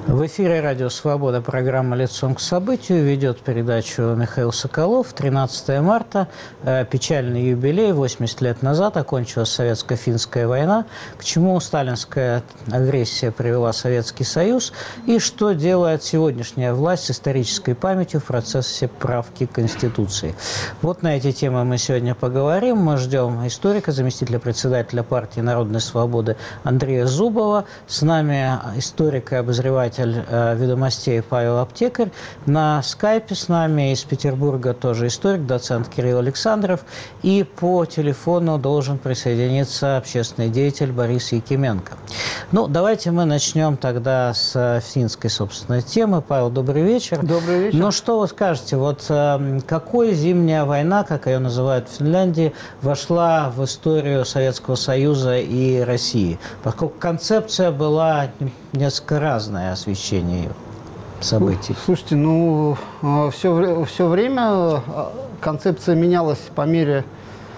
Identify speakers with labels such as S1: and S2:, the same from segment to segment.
S1: В эфире «Радио Свобода», программа «Лицом к событию». Ведет передачу Михаил Соколов. 13 марта, печальный юбилей. 80 лет назад окончилась Советско-финская война. К чему сталинская агрессия привела Советский Союз? И что делает сегодняшняя власть с исторической памятью в процессе правки Конституции? Вот на эти темы мы сегодня поговорим. Мы ждем историка, заместителя председателя партии «Народной свободы» Андрея Зубова. С нами историк и обозреватель «Ведомостей» Павел Аптекарь. На скайпе с нами из Петербурга тоже историк, доцент Кирилл Александров. И по телефону должен присоединиться общественный деятель Борис Якименко. Ну, давайте мы начнем тогда с финской, собственно, темы. Павел, добрый вечер.
S2: Добрый вечер.
S1: Ну, что вы скажете? Вот какой зимняя война, как ее называют в Финляндии, вошла в историю Советского Союза и России? Поскольку концепция была несколько разная, освещение ее событий.
S2: Слушайте, ну, все время концепция менялась по мере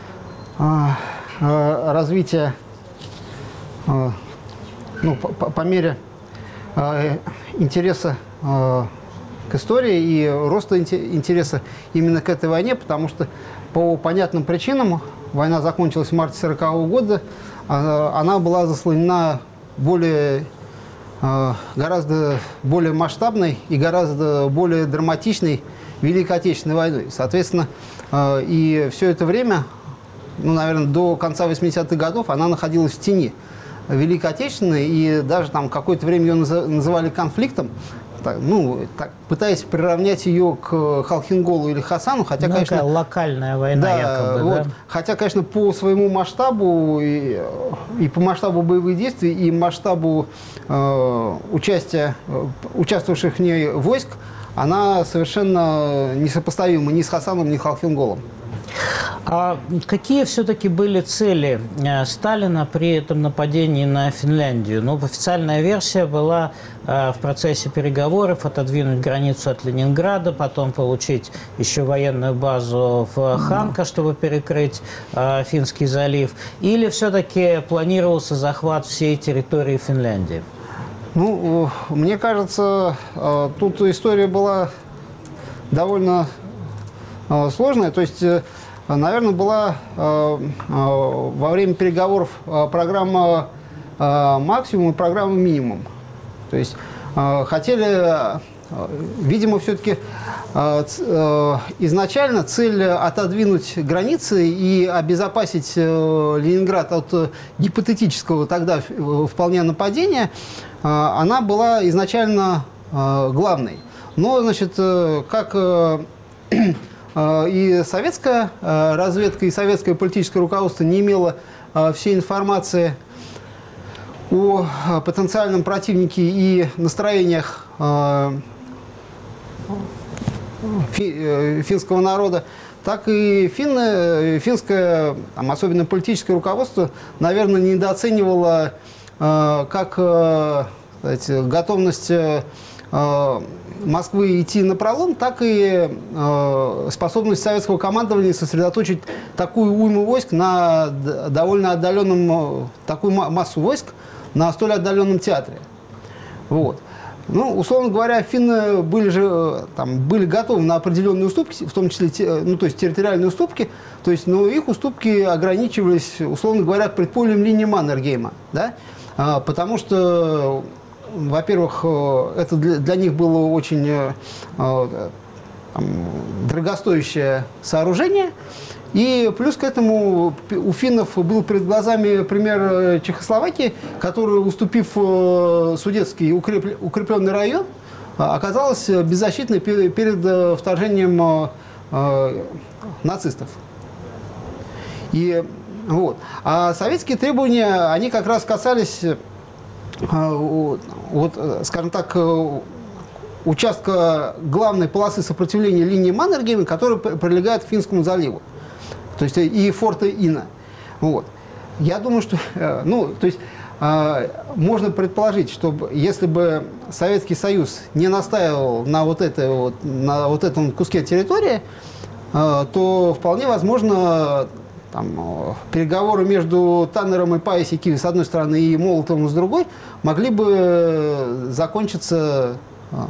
S2: развития, по мере интереса к истории и роста интереса именно к этой войне, потому что по понятным причинам война закончилась в марте 1940-го года, она была заслонена гораздо более масштабной и гораздо более драматичной Великой Отечественной войной. Соответственно, и все это время, наверное, до конца 80-х годов она находилась в тени Великой Отечественной, и даже там какое-то время ее называли конфликтом, пытаясь приравнять ее к Халхинголу или Хасану, хотя, конечно,
S1: локальная война, да, якобы,
S2: вот,
S1: да?
S2: Хотя, конечно, по своему масштабу и по масштабу боевых действий, и масштабу участвовавших в ней войск, она совершенно несопоставима ни с Хасаном, ни с Халхинголом.
S1: А какие все-таки были цели Сталина при этом нападении на Финляндию? Ну, официальная версия была в процессе переговоров отодвинуть границу от Ленинграда, потом получить еще военную базу в Ханка, чтобы перекрыть Финский залив. Или все-таки планировался захват всей территории Финляндии?
S2: Ну, мне кажется, тут история была довольно сложная. То есть, наверное, была во время переговоров программа «Максимум» и программа «Минимум». То есть хотели, видимо, все-таки изначально цель отодвинуть границы и обезопасить Ленинград от гипотетического тогда вполне нападения, она была изначально главной. Но, значит, как и советская разведка, и советское политическое руководство не имело всей информации о потенциальном противнике и настроениях финского народа, так и финское, особенно политическое руководство, наверное, недооценивало как готовность Москвы идти напролом, так и способность советского командования сосредоточить такую уйму войск на довольно отдаленном, такую массу войск на столь отдаленном театре. Вот. Ну, условно говоря, финны были готовы на определенные уступки, в том числе, то есть территориальные уступки, то есть, но их уступки ограничивались, условно говоря, предпольем линии Маннергейма, да? Потому что, во-первых, это для них было очень дорогостоящее сооружение, и плюс к этому у финнов был перед глазами пример Чехословакии, которая, уступив Судетский укрепленный район, оказалась беззащитной перед вторжением нацистов. И, вот. А советские требования, они как раз касались, скажем так, участка главной полосы сопротивления линии Маннергейма, которая прилегает к Финскому заливу. То есть и форта Ина. Вот. Я думаю, что можно предположить, что если бы Советский Союз не настаивал на вот этом куске территории, то вполне возможно переговоры между Таннером и Паисикиви с одной стороны и Молотовым с другой могли бы закончиться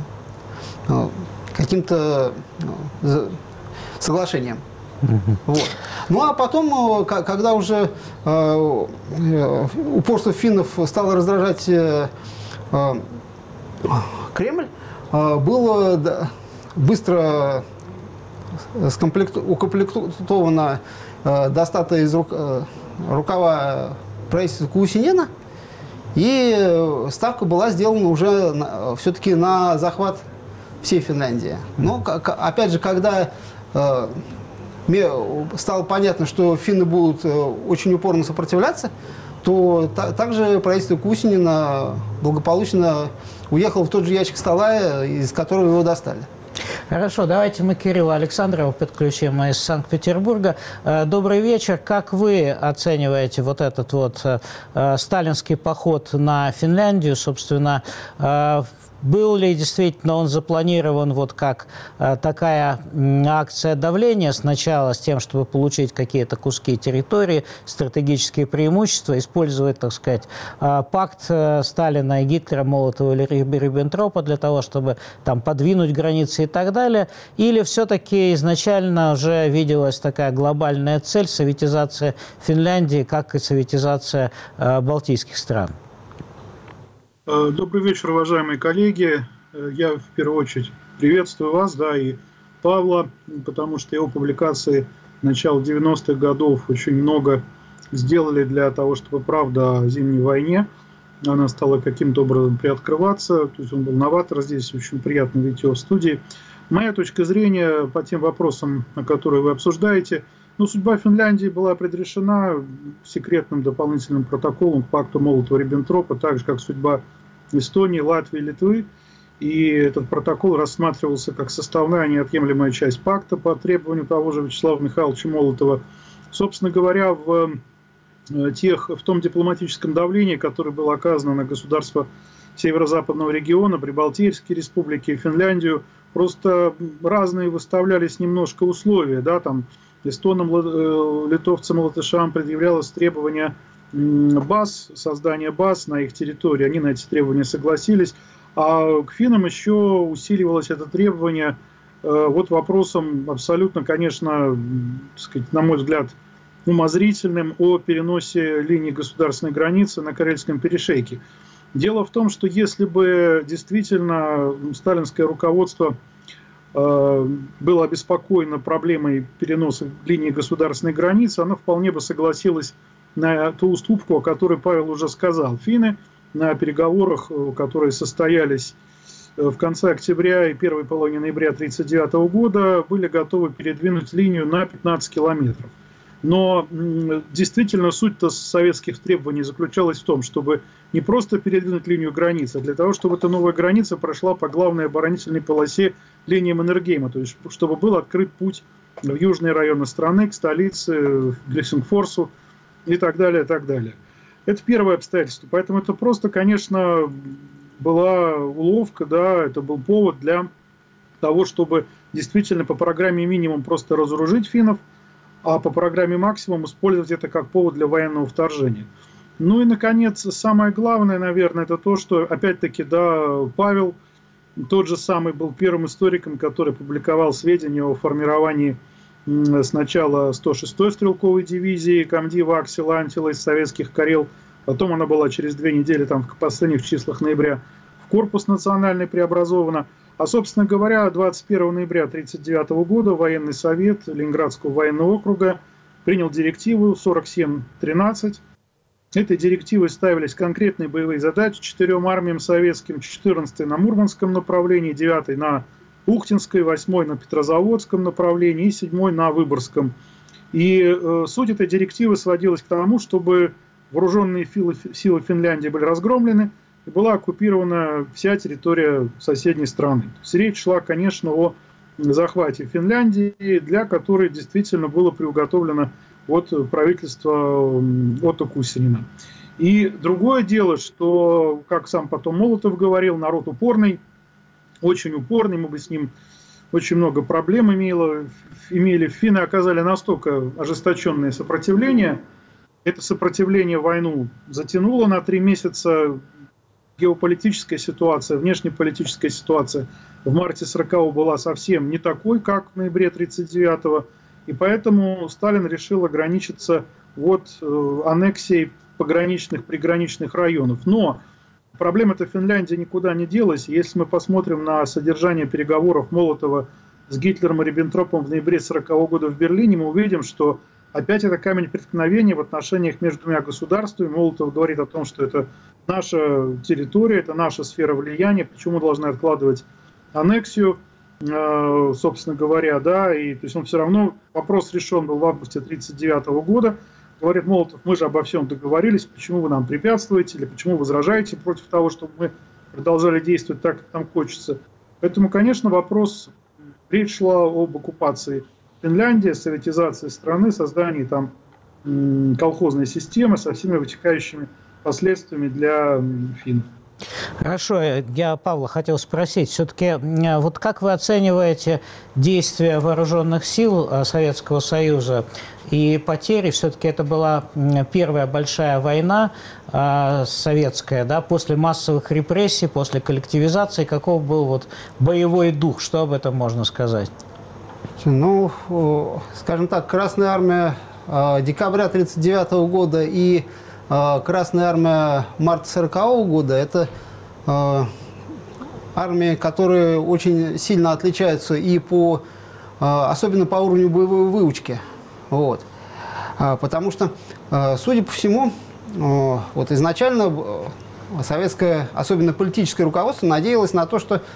S2: каким-то соглашением. Вот. Ну а потом, когда уже упорство финнов стало раздражать Кремль, было быстро укомплектовано достато из рукава правительства Куусинена, и ставка была сделана уже все-таки на захват всей Финляндии. Но, опять же, когда стало понятно, что финны будут очень упорно сопротивляться, то также правительство Куусинена благополучно уехало в тот же ящик стола, из которого его достали.
S1: Хорошо, давайте мы Кирилла Александрова подключим из Санкт-Петербурга. Добрый вечер. Как вы оцениваете вот этот вот сталинский поход на Финляндию? Собственно, был ли действительно он запланирован вот как такая акция давления сначала с тем, чтобы получить какие-то куски территории, стратегические преимущества, использовать, так сказать, пакт Сталина и Гитлера, Молотова или Риббентропа для того, чтобы там подвинуть границы и так далее? Или все-таки изначально уже виделась такая глобальная цель — советизация Финляндии, как и советизация балтийских стран?
S3: Добрый вечер, уважаемые коллеги. Я в первую очередь приветствую вас, да, и Павла, потому что его публикации начала 90-х годов очень много сделали для того, чтобы правда о Зимней войне, она стала каким-то образом приоткрываться. То есть он был новатор здесь, очень приятно видеть его в студии. Моя точка зрения по тем вопросам, которые вы обсуждаете, судьба Финляндии была предрешена секретным дополнительным протоколом к пакту Молотова-Риббентропа, так же, как судьба Эстонии, Латвии, Литвы. И этот протокол рассматривался как составная, неотъемлемая часть пакта по требованию того же Вячеслава Михайловича Молотова. Собственно говоря, в том дипломатическом давлении, которое было оказано на государства северо-западного региона, Прибалтийские республики, Финляндию, просто разные выставлялись немножко условия, да, там эстонам, литовцам, латышам предъявлялось требование баз, создания баз на их территории, они на эти требования согласились, а к финнам еще усиливалось это требование вот вопросом абсолютно, конечно, так сказать, на мой взгляд, умозрительным о переносе линии государственной границы на Карельском перешейке. Дело в том, что если бы действительно сталинское руководство было обеспокоено проблемой переноса линии государственной границы, оно вполне бы согласилось на ту уступку, о которой Павел уже сказал. Финны на переговорах, которые состоялись в конце октября и первой половине ноября 1939 года, были готовы передвинуть линию на 15 километров. Но действительно суть-то советских требований заключалась в том, чтобы не просто передвинуть линию границы, а для того, чтобы эта новая граница прошла по главной оборонительной полосе линии Маннергейма, то есть чтобы был открыт путь в южные районы страны, к столице, к Гельсингфорсу и так далее, и так далее. Это первое обстоятельство. Поэтому это просто, конечно, была уловка, да, это был повод для того, чтобы действительно по программе минимум просто разоружить финнов, а по программе максимум использовать это как повод для военного вторжения. Ну и, наконец, самое главное, наверное, это то, что, опять-таки, да, Павел, тот же самый, был первым историком, который публиковал сведения о формировании сначала 106-й стрелковой дивизии комдива Аксела Антила из советских Карел, потом она была через 2 недели, там, в последних числах ноября, в корпус национальный преобразована. А, собственно говоря, 21 ноября 1939 года военный совет Ленинградского военного округа принял директиву 47-13. Этой директивой ставились конкретные боевые задачи 4 армиям советским: 14-й на Мурманском направлении, 9-й на Ухтинской, 8-й на Петрозаводском направлении и 7-й на Выборгском. И суть этой директивы сводилась к тому, чтобы вооруженные силы Финляндии были разгромлены и была оккупирована вся территория соседней страны. Речь шла, конечно, о захвате Финляндии, для которой действительно было приуготовлено от правительства Отто Кусинена. И другое дело, что, как сам потом Молотов говорил, народ упорный, очень упорный, мы бы с ним очень много проблем имели. Финны оказали настолько ожесточенное сопротивление. Это сопротивление войну затянуло на 3 месяца. Геополитическая ситуация, внешнеполитическая ситуация в марте 40-го была совсем не такой, как в ноябре 39-го. И поэтому Сталин решил ограничиться аннексией приграничных районов. Но проблема-то Финляндии никуда не делась. Если мы посмотрим на содержание переговоров Молотова с Гитлером и Риббентропом в ноябре 40-го года в Берлине, мы увидим, что опять это камень преткновения в отношениях между двумя государствами. Молотов говорит о том, что это наша территория, это наша сфера влияния, почему мы должны откладывать аннексию, собственно говоря, да, и то есть он все равно, вопрос решен был в августе 1939 года. Говорит Молотов, мы же обо всем договорились, почему вы нам препятствуете или почему возражаете против того, чтобы мы продолжали действовать так, как нам хочется. Поэтому, конечно, речь шла об оккупации Финляндии, советизации страны, создании там колхозной системы со всеми вытекающими последствиями для финнов.
S1: Хорошо, я Павла хотел спросить, все-таки вот как вы оцениваете действия вооруженных сил Советского Союза и потери? Все-таки это была первая большая война советская, да, после массовых репрессий, после коллективизации. Каков был боевой дух? Что об этом можно сказать?
S2: Ну, скажем так, Красная Армия декабря 1939 года и Красная Армия марта 1940 года – это армии, которые очень сильно отличаются и особенно по уровню боевой выучки. Вот. Потому что, судя по всему, изначально советское, особенно политическое руководство, надеялось на то, что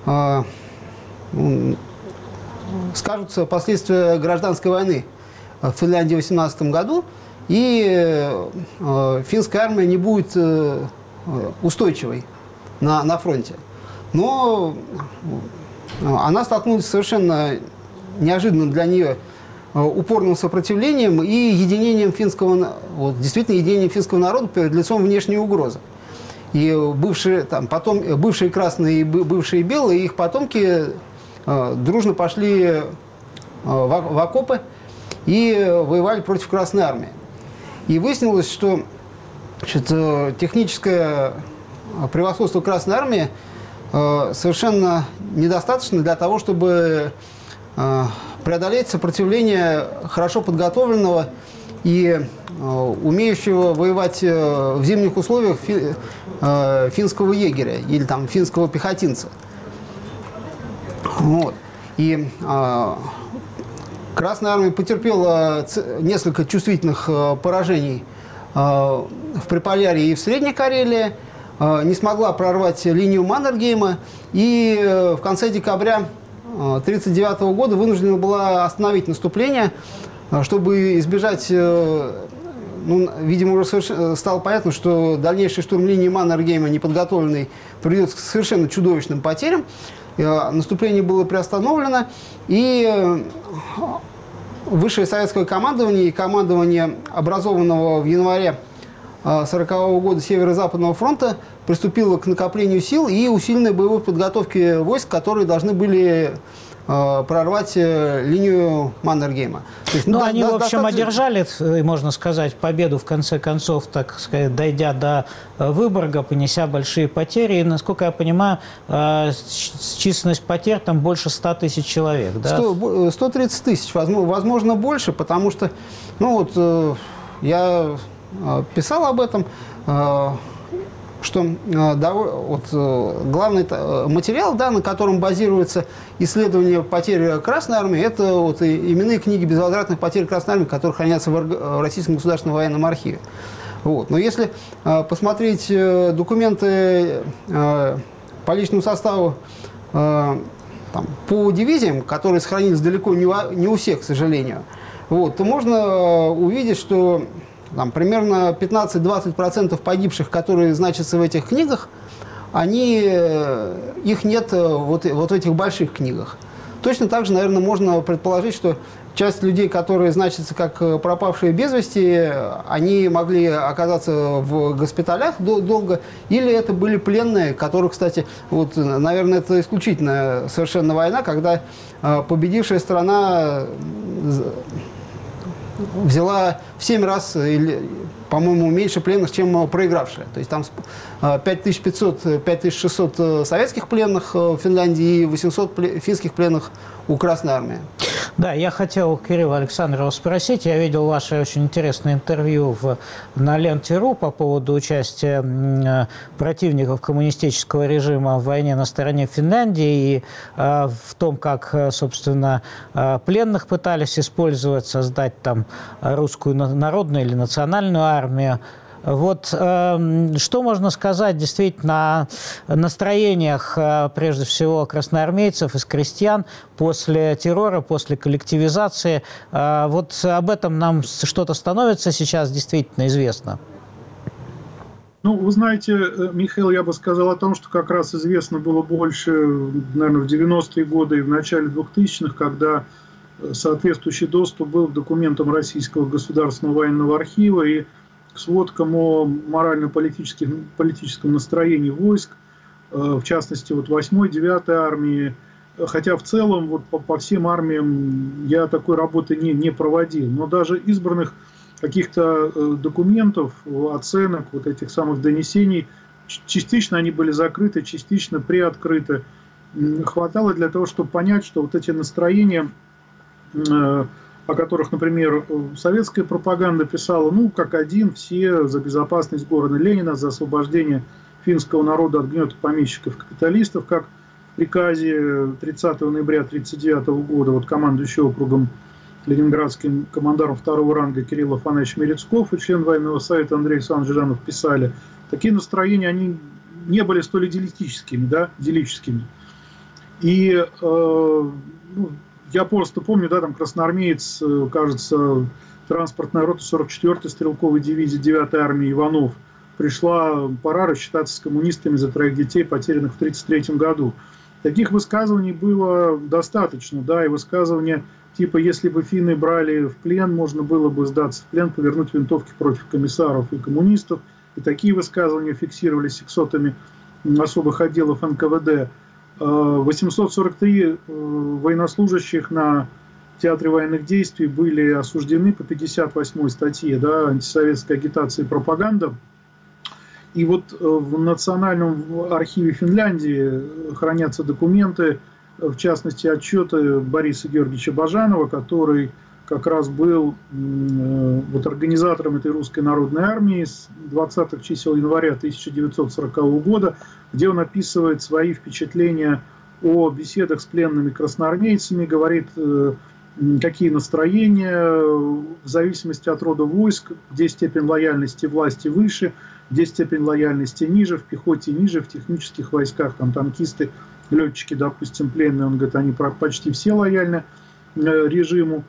S2: скажутся последствия гражданской войны в Финляндии в 1918 году, и финская армия не будет устойчивой на фронте. Но она столкнулась с совершенно неожиданным для нее упорным сопротивлением и единением действительно единением финского народа перед лицом внешней угрозы. И бывшие красные и бывшие белые, их потомки дружно пошли в окопы и воевали против Красной Армии. И выяснилось, что техническое превосходство Красной Армии совершенно недостаточно для того, чтобы преодолеть сопротивление хорошо подготовленного и умеющего воевать в зимних условиях финского егеря или финского пехотинца. Вот. И Красная Армия потерпела несколько чувствительных поражений в Приполярье и в Средней Карелии, не смогла прорвать линию Маннергейма и в конце декабря 1939 года вынуждена была остановить наступление, чтобы избежать, видимо, уже стало понятно, что дальнейший штурм линии Маннергейма неподготовленный приведет к совершенно чудовищным потерям. Наступление было приостановлено, и высшее советское командование и командование образованного в январе 1940 года Северо-Западного фронта приступило к накоплению сил и усиленной боевой подготовке войск, которые должны были прорвать линию Маннергейма.
S1: Они, в общем, одержали, можно сказать, победу, в конце концов, так сказать, дойдя до Выборга, понеся большие потери. И, насколько я понимаю, численность потерь там больше 100 тысяч человек. Да?
S2: 130 тысяч, возможно, больше, потому что, я писал об этом, что главный материал, на котором базируется исследование потерь Красной Армии, это именные книги безвозвратных потерь Красной Армии, которые хранятся в Российском государственном военном архиве. Но если посмотреть документы по личному составу по дивизиям, которые сохранились далеко не у всех, к сожалению, то можно увидеть, что примерно 15-20% погибших, которые значатся в этих книгах, их нет в этих больших книгах. Точно так же, наверное, можно предположить, что часть людей, которые значатся как пропавшие без вести, они могли оказаться в госпиталях долго, или это были пленные, которых, кстати, вот, наверное, это исключительная совершенно война, когда победившая страна взяла в 7 раз, по-моему, меньше пленных, чем проигравшая. То есть там 5500-5600 советских пленных в Финляндии и 800 финских пленных у Красной Армии.
S1: Да, я хотел Кирилла Александрова спросить. Я видел ваше очень интересное интервью на Ленте.ру по поводу участия противников коммунистического режима в войне на стороне Финляндии и в том, как, собственно, пленных пытались использовать, создать там русскую народную или национальную армию. Вот что можно сказать действительно о настроениях, прежде всего, красноармейцев, из крестьян после террора, после коллективизации? Вот об этом нам что-то становится сейчас действительно известно?
S3: Ну, вы знаете, Михаил, я бы сказал о том, что как раз известно было больше, наверное, в 90-е годы и в начале 2000-х, когда соответствующий доступ был к документам Российского государственного военного архива и к сводкам о морально-политическом настроении войск, в частности, вот 8-й, 9-й армии. Хотя в целом вот по всем армиям я такой работы не проводил. Но даже избранных каких-то документов, оценок, вот этих самых донесений, частично они были закрыты, частично приоткрыты. Хватало для того, чтобы понять, что вот эти настроения, о которых, например, советская пропаганда писала, ну, как один, все за безопасность города Ленина, за освобождение финского народа от гнета помещиков-капиталистов, как в приказе 30 ноября 1939 года вот командующий округом ленинградским командаром второго ранга Кирилл Афанасьевич Мерецков и член военного совета Андрей Александрович Жданов писали. Такие настроения, они не были столь идиллическими, да, идиллическими. И я просто помню, да, там красноармеец, кажется, транспортная рота 44-й стрелковой дивизии 9-й армии Иванов. Пришла пора рассчитаться с коммунистами за 3 детей, потерянных в 1933 году. Таких высказываний было достаточно, да, и высказывания типа, если бы финны брали в плен, можно было бы сдаться в плен, повернуть винтовки против комиссаров и коммунистов. И такие высказывания фиксировались сексотами особых отделов НКВД. 843 военнослужащих на театре военных действий были осуждены по 58-й статье, да, антисоветская агитация и пропаганда. И вот в Национальном архиве Финляндии хранятся документы, в частности, отчеты Бориса Георгиевича Бажанова, который как раз был вот организатором этой русской народной армии с 20-х чисел января 1940 года, где он описывает свои впечатления о беседах с пленными красноармейцами, говорит, какие настроения, в зависимости от рода войск, где степень лояльности власти выше, где степень лояльности ниже, в пехоте ниже, в технических войсках, там танкисты, летчики, допустим, пленные, он говорит, они почти все лояльны режиму,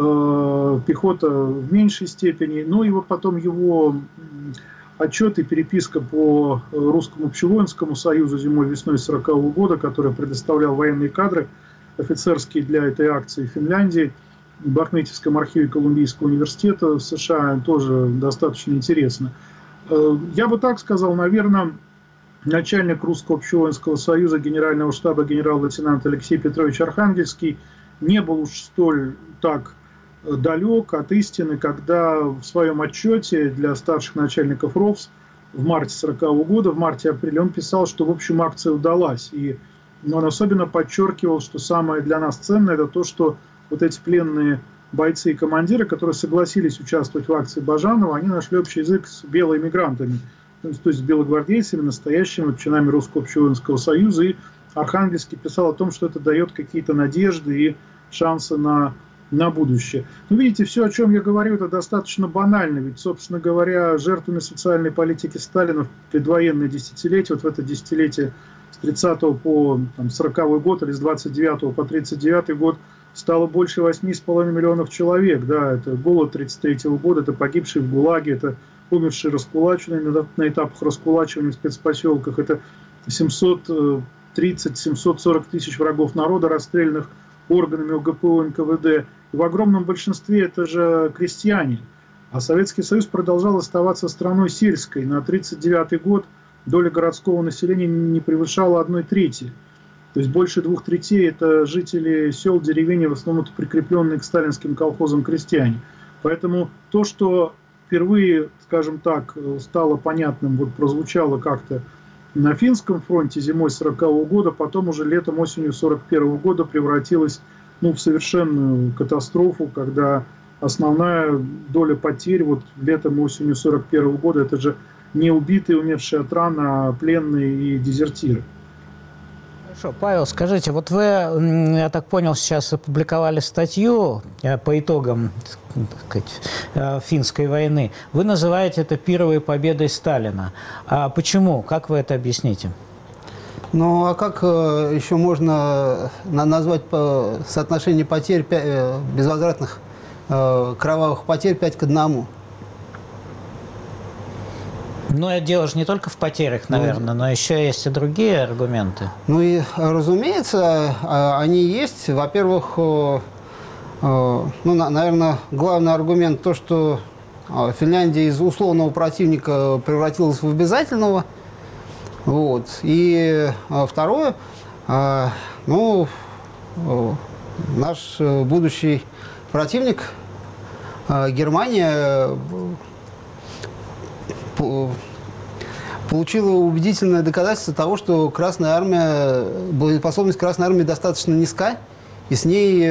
S3: пехота в меньшей степени. Ну и вот потом его отчет и переписка по Русскому общевоинскому союзу зимой-весной 1940 года, который предоставлял военные кадры офицерские для этой акции в Финляндии, в Бахметьевском архиве Колумбийского университета в США, тоже достаточно интересно. Я бы так сказал, наверное, начальник Русского общевоинского союза генерального штаба генерал-лейтенант Алексей Петрович Архангельский не был уж столь так далек от истины, когда в своем отчете для старших начальников РОВС в марте 1940 года, в марте-апреле, он писал, что, в общем, акция удалась. И он особенно подчеркивал, что самое для нас ценное, это то, что вот эти пленные бойцы и командиры, которые согласились участвовать в акции Бажанова, они нашли общий язык с белоэмигрантами, то есть с белогвардейцами, настоящими чинами Русского общевоинского союза. И Архангельский писал о том, что это дает какие-то надежды и шансы на будущее. Но видите, все, о чем я говорю, это достаточно банально. Ведь, собственно говоря, жертвами социальной политики Сталина в предвоенное десятилетие, вот в это десятилетие с 30 по 40 год или с 29 по 39 год стало больше 8,5 миллионов человек. Да, это голод 1933 года, это погибшие в ГУЛАГе, это умершие раскулаченные на этапах раскулачивания в спецпоселках, это 730-740 тысяч врагов народа, расстрелянных органами ОГПУ, НКВД. И в огромном большинстве это же крестьяне. А Советский Союз продолжал оставаться страной сельской. На 1939 год доля городского населения не превышала 1/3. То есть больше 2/3 это жители сел, деревень, в основном прикрепленные к сталинским колхозам крестьяне. Поэтому то, что впервые, скажем так, стало понятным, вот прозвучало как-то на финском фронте зимой 1940 года, потом уже летом, осенью 1941 года превратилось в совершенную катастрофу, когда основная доля потерь вот летом и осенью 1941 года это же не убитые, умершие от ран, а пленные и дезертиры.
S1: Хорошо, Павел, скажите, вот вы, я так понял, сейчас опубликовали статью по итогам, так сказать, финской войны. Вы называете это первой победой Сталина. А почему? Как вы это объясните?
S2: Ну, а как еще можно назвать соотношение потерь, безвозвратных кровавых потерь 5:1?
S1: Но дело же не только в потерях, наверное, но еще есть и другие аргументы.
S2: Ну и, разумеется, они есть. Во-первых, наверное, главный аргумент то, что Финляндия из условного противника превратилась в обязательного. Вот. И второе, наш будущий противник, Германия, получила убедительное доказательство того, что боеспособность Красной Армии достаточно низка, и с ней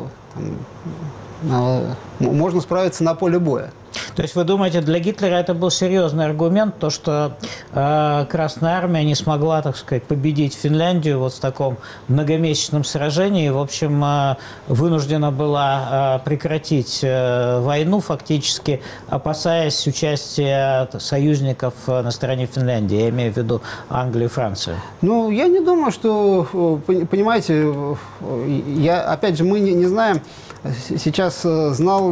S2: можно справиться на поле боя.
S1: То есть вы думаете, для Гитлера это был серьезный аргумент, то, что Красная Армия не смогла, так сказать, победить Финляндию вот в таком многомесячном сражении, и, в общем, вынуждена была прекратить войну, фактически опасаясь участия союзников на стороне Финляндии, я имею в виду Англию и Францию? Ну, я не думаю, что, понимаете, опять же, мы не знаем, сейчас знало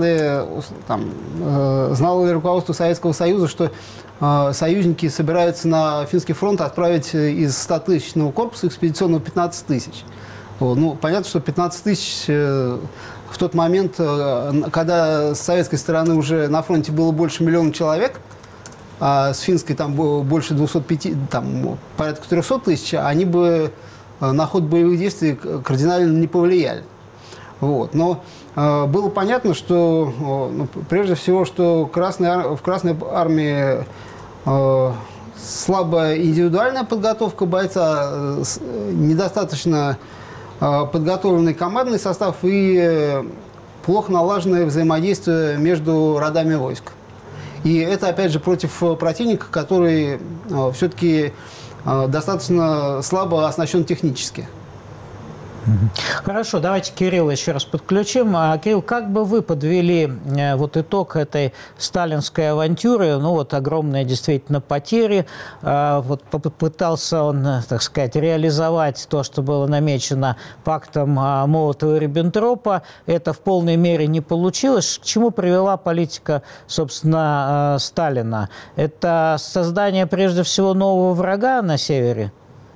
S1: ли руководство Советского Союза, что союзники собираются на финский фронт отправить из 100-тысячного корпуса экспедиционного 15 тысяч. Понятно, что 15 тысяч в тот момент, когда с советской стороны уже на фронте было больше 1 миллиона человек, а с финской там было больше 205, порядка 300 тысяч, они бы на ход боевых действий кардинально не повлияли. Вот. Но было понятно, что, прежде всего, что в Красной Армии слабая индивидуальная подготовка бойца, недостаточно подготовленный командный состав и плохо налаженное взаимодействие между родами войск. И это, опять же, против противника, который все-таки достаточно слабо оснащен технически. Хорошо, давайте Кирилла еще раз подключим. Кирилл, как бы вы подвели вот итог этой сталинской авантюры? Огромные действительно потери. Вот попытался он, так сказать, реализовать то, что было намечено пактом Молотова-Риббентропа. Это в полной мере не получилось. К чему привела политика, собственно, Сталина? Это создание, прежде всего, нового врага на севере?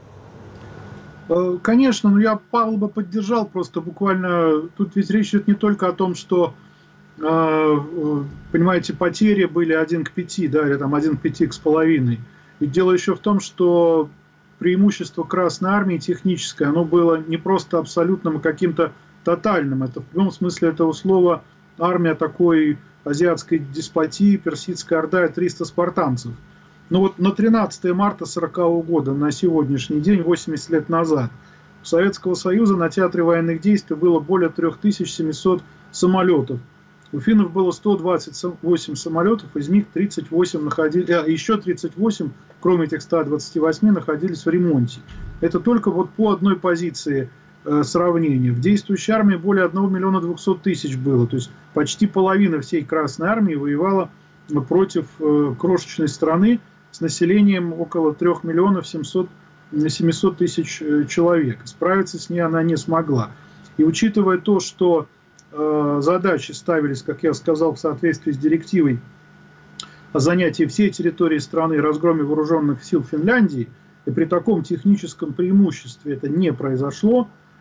S3: Конечно, но я Павла бы поддержал, просто буквально, тут ведь речь идет не только о том, что, понимаете, потери были 1 к 5, да, или там 1 к 5,5. И дело еще в том, что преимущество Красной Армии техническое, оно было не просто абсолютным, а каким-то тотальным. Это в прямом смысле этого слова армия такой азиатской деспотии, персидская орда и 300 спартанцев. На 13 марта 1940 года, на сегодняшний день, 80 лет назад, у Советского Союза на театре военных действий было более 3700 самолетов. У финнов было 128 самолетов, из них 38 еще 38, кроме этих 128, находились в ремонте. Это только вот по одной позиции сравнения. В действующей армии более 1 200 000 было, то есть почти половина всей Красной Армии воевала против крошечной страны с населением около 3 700 000 человек. Справиться с ней она не смогла. И учитывая то, что задачи ставились, как я сказал, в соответствии с директивой о занятии всей территории страны и разгроме вооруженных сил Финляндии, и при таком техническом преимуществе это не произошло,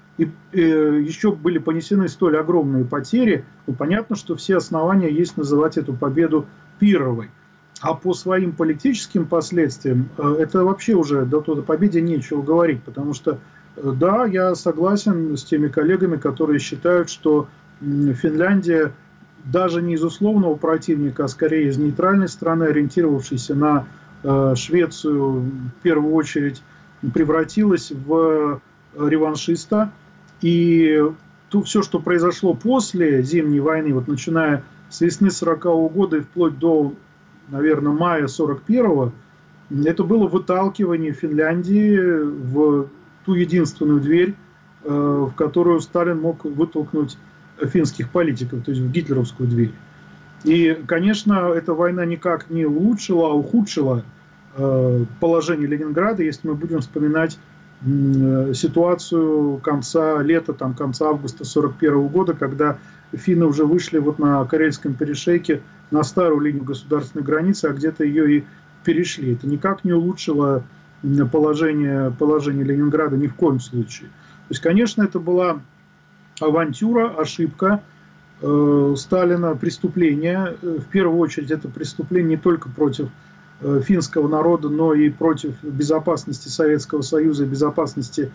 S3: и еще были понесены столь огромные потери, ну, понятно, что все основания есть называть эту победу пирровой. А по своим политическим последствиям это вообще уже до победе нечего говорить, потому что, да, я согласен с теми коллегами, которые считают, что Финляндия даже не из условного противника, а скорее из нейтральной страны, ориентировавшейся на Швецию, в первую очередь превратилась в реваншиста. И все, что произошло после Зимней войны, вот начиная с весны 40-го года и вплоть до, наверное, мая 41-го, это было выталкивание Финляндии в ту единственную дверь, в которую Сталин мог вытолкнуть финских политиков, то есть в гитлеровскую дверь. И, конечно, эта война никак не улучшила, а ухудшила положение Ленинграда, если мы будем вспоминать ситуацию конца лета, конца августа 1941 года, когда финны уже вышли вот на Карельском перешейке на старую линию государственной границы, а где-то ее и перешли. Это никак не улучшило положение Ленинграда ни в коем случае. То есть, конечно, это была авантюра, ошибка Сталина, преступление. В первую очередь это преступление не только против финского народа, но и против безопасности Советского Союза и безопасности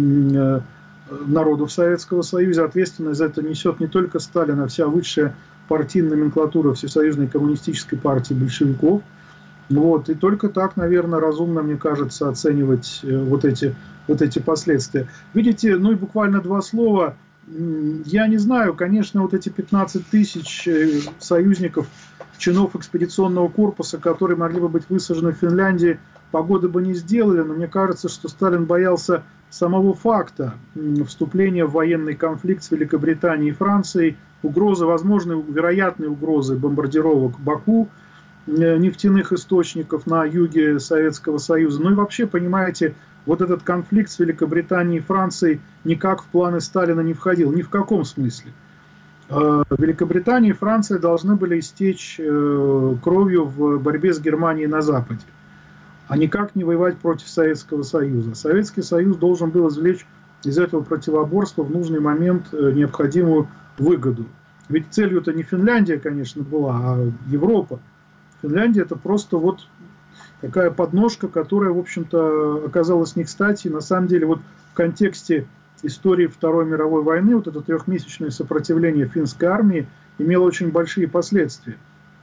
S3: народов Советского Союза. Ответственность за это несет не только Сталин, а вся высшая партийная номенклатура Всесоюзной коммунистической партии большевиков. Вот. И только так, наверное, разумно, мне кажется, оценивать вот эти последствия. Видите, ну и буквально два слова. Я не знаю, конечно, вот эти 15 тысяч союзников, чинов экспедиционного корпуса, которые могли бы быть высажены в Финляндии, погоды бы не сделали, но мне кажется, что Сталин боялся самого факта вступления в военный конфликт с Великобританией и Францией, угрозы, возможные, вероятные угрозы бомбардировок Баку, нефтяных источников на юге Советского Союза. Ну и вообще, понимаете, вот этот конфликт с Великобританией и Францией никак в планы Сталина не входил, ни в каком смысле. Великобритания и Франция должны были истечь кровью в борьбе с Германией на Западе, а никак не воевать против Советского Союза. Советский Союз должен был извлечь из этого противоборства в нужный момент необходимую выгоду. Ведь целью-то не Финляндия, конечно, была, а Европа. Финляндия – это просто вот такая подножка, которая, в общем-то, оказалась не кстати. На самом деле, вот в контексте истории Второй мировой войны вот это трехмесячное сопротивление финской армии имело очень большие последствия.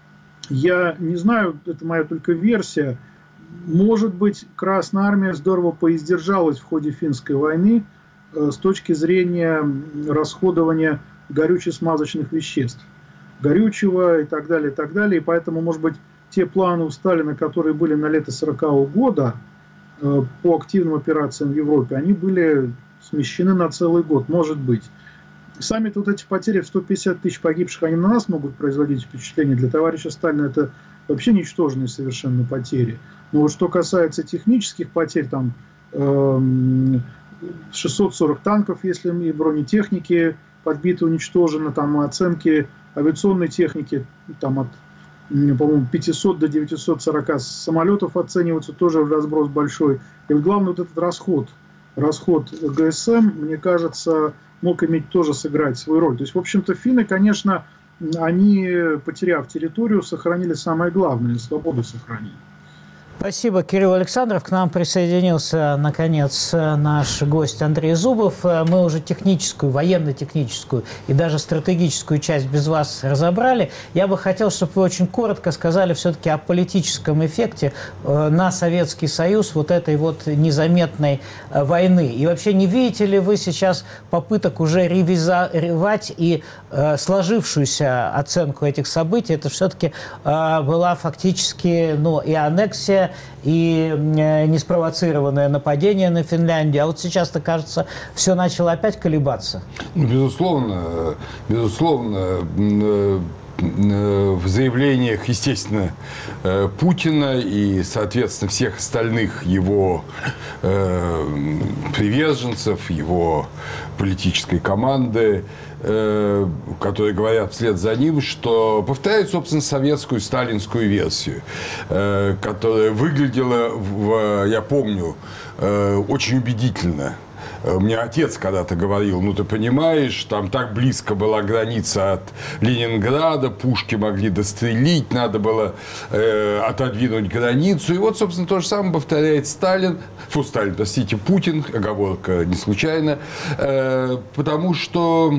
S3: Я не знаю, это моя только версия. Может быть, Красная армия здорово поиздержалась в ходе финской войны с точки зрения расходования горюче-смазочных веществ, горючего и так далее, и так далее. И поэтому, может быть, те планы у Сталина, которые были на лето 1940 года по активным операциям в Европе, они были смещены на целый год, может быть. Сами вот эти потери в 150 тысяч погибших, они на нас могут производить впечатление. Для товарища Сталина это вообще ничтожные совершенно потери. Но вот что касается технических потерь, там 640 танков, если и бронетехники подбиты, уничтожено, там оценки авиационной техники, там от, по-моему, 500 до 940 самолетов оцениваются, тоже разброс большой. И вот главное, вот этот расход ГСМ, мне кажется, мог иметь тоже сыграть свою роль. То есть, в общем-то, финны, конечно, они, потеряв территорию, сохранили самое главное, свободу сохранили.
S1: Спасибо, Кирилл Александров. К нам присоединился, наконец, наш гость Андрей Зубов. Мы уже техническую, военно-техническую и даже стратегическую часть без вас разобрали. Я бы хотел, чтобы вы очень коротко сказали все-таки о политическом эффекте на Советский Союз вот этой вот незаметной войны. И вообще, не видите ли вы сейчас попыток уже ревизовать и сложившуюся оценку этих событий? Это все-таки была фактически, ну, и аннексия, и неспровоцированное нападение на Финляндию. А вот сейчас-то, кажется, все начало опять колебаться.
S4: Безусловно, в заявлениях, естественно, Путина и, соответственно, всех остальных его приверженцев, его политической команды, которые говорят вслед за ним, что повторяют, собственно, советскую сталинскую версию, которая выглядела, я помню, очень убедительно Мне отец когда-то говорил, ну, ты понимаешь, там так близко была граница от Ленинграда, пушки могли дострелить, надо было отодвинуть границу. И вот, собственно, то же самое повторяет Путин, оговорка не случайно, потому что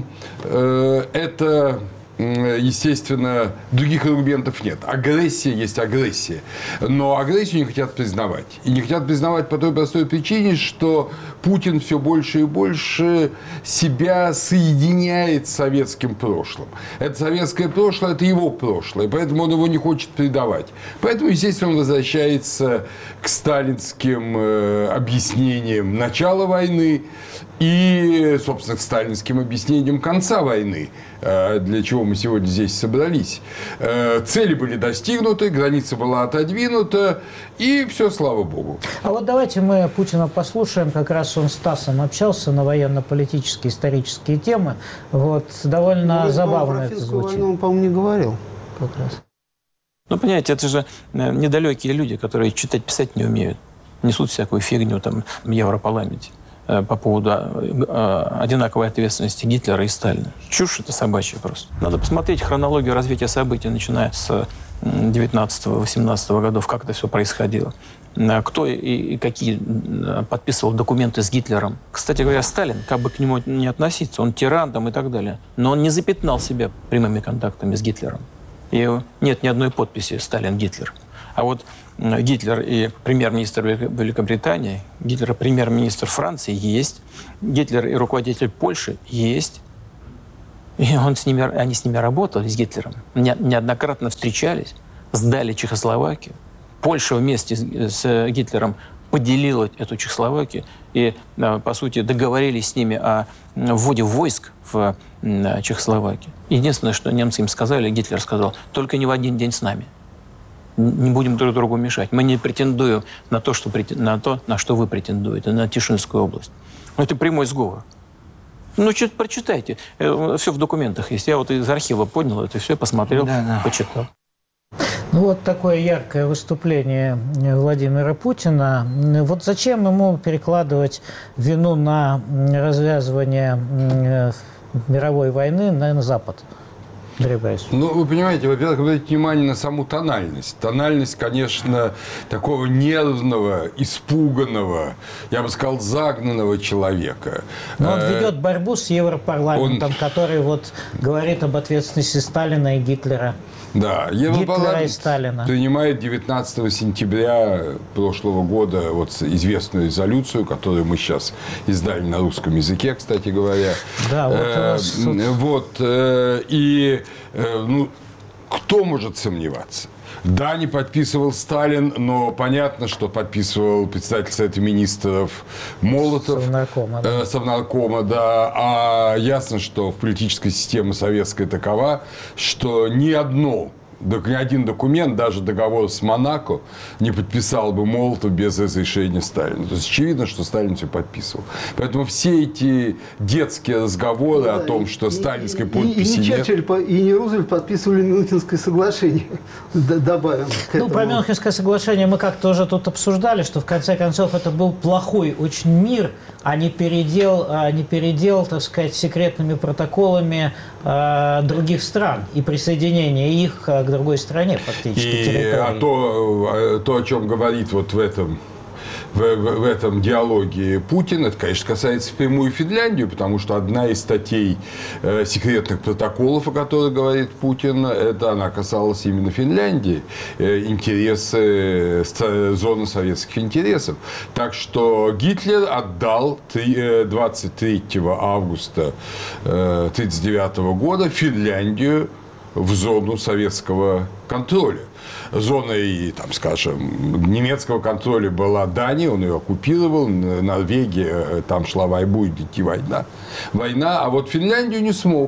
S4: это... Естественно, других аргументов нет. Агрессия есть агрессия. Но агрессию не хотят признавать. И не хотят признавать по той простой причине, что Путин все больше и больше себя соединяет с советским прошлым. Это советское прошлое, это его прошлое. Поэтому он его не хочет предавать. Поэтому, естественно, он возвращается к сталинским объяснениям начала войны и, собственно, к сталинским объяснениям конца войны, для чего мы сегодня здесь собрались. Цели были достигнуты, граница была отодвинута, и все, слава богу.
S1: А вот давайте мы Путина послушаем. Как раз он с Стасом общался на военно-политические, исторические темы. Вот, довольно забавно это звучит.
S2: Он, по-моему, не говорил.
S1: Как раз.
S5: Ну, понимаете, это же недалекие люди, которые читать, писать не умеют. Несут всякую фигню там в Европарламенте по поводу одинаковой ответственности Гитлера и Сталина. Чушь это собачья просто. Надо посмотреть хронологию развития событий, начиная с 19-18 годов, как это все происходило. Кто и какие подписывал документы с Гитлером. Кстати говоря, Сталин, как бы к нему не относиться, он тиран там и так далее, но он не запятнал себя прямыми контактами с Гитлером. И нет ни одной подписи «Сталин-Гитлер». А вот Гитлер и премьер-министр Великобритании, Гитлер и премьер-министр Франции есть, Гитлер и руководитель Польши есть. И они с ними работали, с Гитлером, неоднократно встречались, сдали Чехословакию. Польша вместе с Гитлером поделила эту Чехословакию и, по сути, договорились с ними о вводе войск в Чехословакию. Единственное, что немцы им сказали, Гитлер сказал, только не в один день с нами. Не будем друг другу мешать. Мы не претендуем на то, на что вы претендуете, на Тишинскую область. Это прямой сговор. Ну, что-то прочитайте. Все в документах есть. Я вот из архива поднял это все, посмотрел, почитал.
S1: Ну, вот такое яркое выступление Владимира Путина. Вот зачем ему перекладывать вину на развязывание мировой войны на Запад?
S4: Ну, вы понимаете, во-первых, обратите внимание на саму тональность. Тональность, конечно, такого нервного, испуганного, я бы сказал, загнанного человека.
S1: Но он ведет борьбу с Европарламентом, который вот говорит об ответственности Сталина и Гитлера.
S4: Да, Европарламент принимает 19 сентября прошлого года вот известную резолюцию, которую мы сейчас издали на русском языке, кстати говоря.
S1: Да, вот.
S4: Ну, кто может сомневаться? Да, не подписывал Сталин, но понятно, что подписывал председатель Совета Министров Молотов. Совнаркома, да. А ясно, что в политической системе советской такова, что ни один документ, даже договор с Монако, не подписал бы Молотов без разрешения Сталина. То есть очевидно, что Сталин все подписывал. Поэтому все эти детские разговоры о том, что сталинской подписи нет...
S2: И не Черчилль, и не Рузвельт подписывали Мюнхенское соглашение. Добавим к этому.
S1: Ну, про Мюнхенское соглашение мы как-то уже тут обсуждали, что в конце концов это был плохой очень мир, а не передел, так сказать, секретными протоколами других стран и присоединение их к другой стране фактически.
S4: То, о чем говорит вот в этом диалоге Путин, это, конечно, касается впрямую Финляндию, потому что одна из статей секретных протоколов, о которых говорит Путин, она касалась именно Финляндии, интересы, зоны советских интересов. Так что Гитлер отдал 23 августа 1939 года Финляндию в зону советского контроля. Зоной, там, скажем, немецкого контроля была Дания, он ее оккупировал, Норвегия, там шла будет идти война, а вот Финляндию не смог.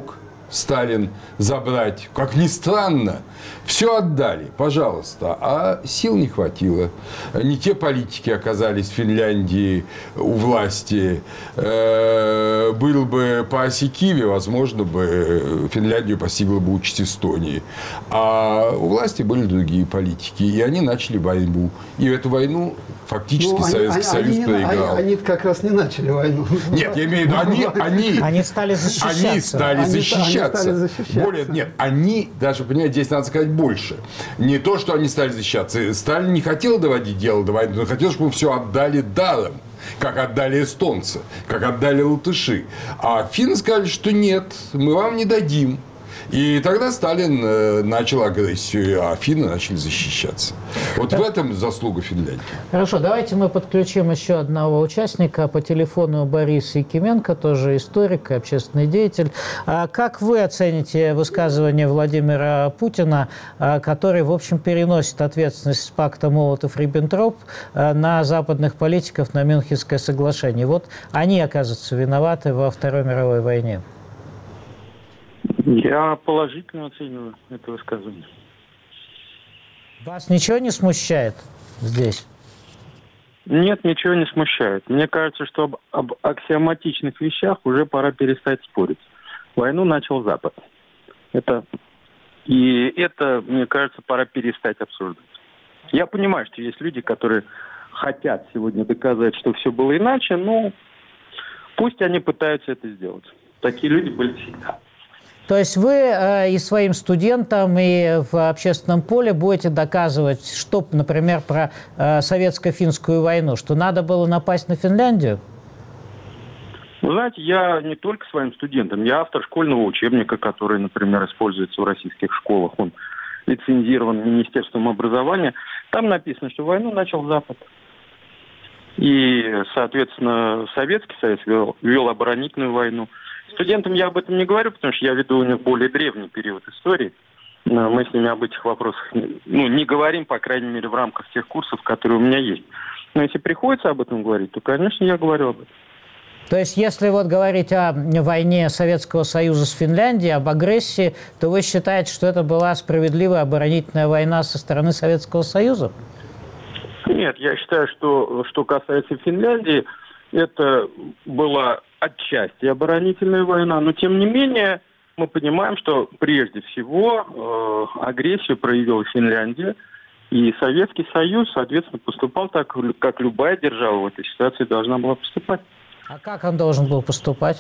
S4: Сталин забрать. Как ни странно, все отдали, пожалуйста, а сил не хватило. Не те политики оказались в Финляндии у власти. Был бы по оси Киви, возможно, бы Финляндию постигла бы участь Эстонии. А у власти были другие политики, и они начали борьбу. И эту войну фактически Советский Союз проиграл.
S2: Они как раз не начали войну.
S4: Нет, я имею в виду,
S1: они стали защищаться.
S4: Они стали защищаться. Более, нет, они даже, понимаете, здесь надо сказать больше. Не то, что они стали защищаться. Сталин не хотел доводить дело до войны, но хотел, чтобы мы все отдали даром. Как отдали эстонцы, как отдали латыши. А финны сказали, что нет, мы вам не дадим. И тогда Сталин начал агрессию, а финны начали защищаться. Вот в этом заслуга Финляндии.
S1: Хорошо, давайте мы подключим еще одного участника по телефону. Борис Якименко, тоже историк и общественный деятель. Как вы оцените высказывание Владимира Путина, который, в общем, переносит ответственность с пакта Молотов-Риббентроп на западных политиков, на Мюнхенское соглашение? Вот они, оказывается, виноваты во Второй мировой войне.
S6: Я положительно оцениваю это высказывание.
S1: Вас ничего не смущает здесь?
S6: Нет, ничего не смущает. Мне кажется, что об аксиоматичных вещах уже пора перестать спорить. Войну начал Запад. Это, мне кажется, пора перестать обсуждать. Я понимаю, что есть люди, которые хотят сегодня доказать, что все было иначе, но пусть они пытаются это сделать. Такие люди были всегда.
S1: То есть вы и своим студентам, и в общественном поле будете доказывать, что, например, про советско-финскую войну, что надо было напасть на Финляндию?
S6: Вы знаете, я не только своим студентам, я автор школьного учебника, который, например, используется в российских школах. Он лицензирован Министерством образования. Там написано, что войну начал Запад. И, соответственно, Советский Союз вел оборонительную войну. Студентам я об этом не говорю, потому что я веду у них более древний период истории. Мы с ними об этих вопросах не говорим, по крайней мере, в рамках тех курсов, которые у меня есть. Но если приходится об этом говорить, то, конечно, я говорю об этом.
S1: То есть, если вот говорить о войне Советского Союза с Финляндией, об агрессии, то вы считаете, что это была справедливая оборонительная война со стороны Советского Союза?
S6: Нет, я считаю, что касается Финляндии, это была отчасти оборонительная война, но тем не менее мы понимаем, что прежде всего агрессию проявила Финляндия, и Советский Союз, соответственно, поступал так, как любая держава в этой ситуации должна была поступать.
S1: А как он должен был поступать?